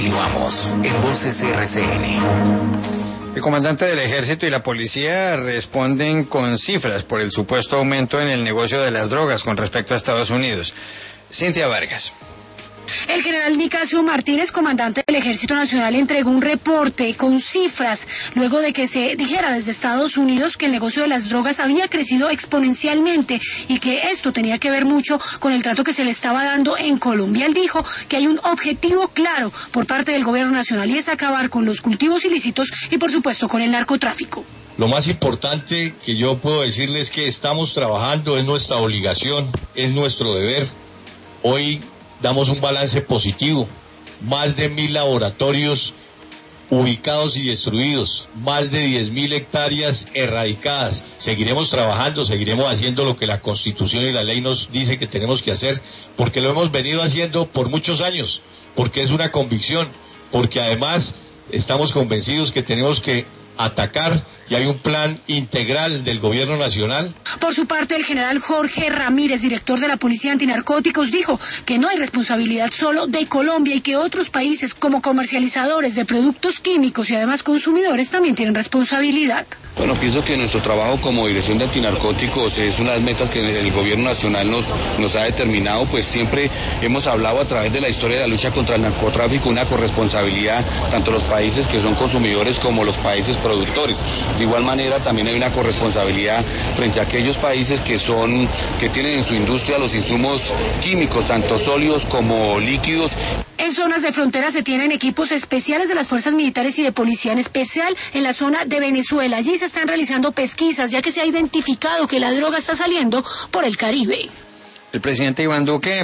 Continuamos en Voces RCN. El comandante del Ejército y la policía responden con cifras por el supuesto aumento en el negocio de las drogas con respecto a Estados Unidos. Cintia Vargas. El general Nicasio Martínez, comandante del Ejército Nacional, entregó un reporte con cifras luego de que se dijera desde Estados Unidos que el negocio de las drogas había crecido exponencialmente y que esto tenía que ver mucho con el trato que se le estaba dando en Colombia. Él dijo que hay un objetivo claro por parte del gobierno nacional y es acabar con los cultivos ilícitos y, por supuesto, con el narcotráfico. Lo más importante que yo puedo decirles es que estamos trabajando, es nuestra obligación, es nuestro deber. Hoy damos un balance positivo, más de 1.000 laboratorios ubicados y destruidos, más de 10.000 hectáreas erradicadas. Seguiremos trabajando, seguiremos haciendo lo que la Constitución y la ley nos dice que tenemos que hacer, porque lo hemos venido haciendo por muchos años, porque es una convicción, porque además estamos convencidos que tenemos que atacar y hay un plan integral del gobierno nacional. Por su parte, el general Jorge Ramírez, director de la Policía Antinarcóticos, dijo que no hay responsabilidad solo de Colombia y que otros países como comercializadores de productos químicos y además consumidores también tienen responsabilidad. Bueno, pienso que nuestro trabajo como Dirección de Antinarcóticos es una de las metas que el gobierno nacional nos ha determinado, pues siempre hemos hablado a través de la historia de la lucha contra el narcotráfico, una corresponsabilidad tanto los países que son consumidores como los países productores. De igual manera también hay una corresponsabilidad frente a aquellos países que tienen en su industria los insumos químicos, tanto sólidos como líquidos. En zonas de frontera se tienen equipos especiales de las fuerzas militares y de policía, en especial en la zona de Venezuela. Allí se están realizando pesquisas, ya que se ha identificado que la droga está saliendo por el Caribe. El presidente Iván Duque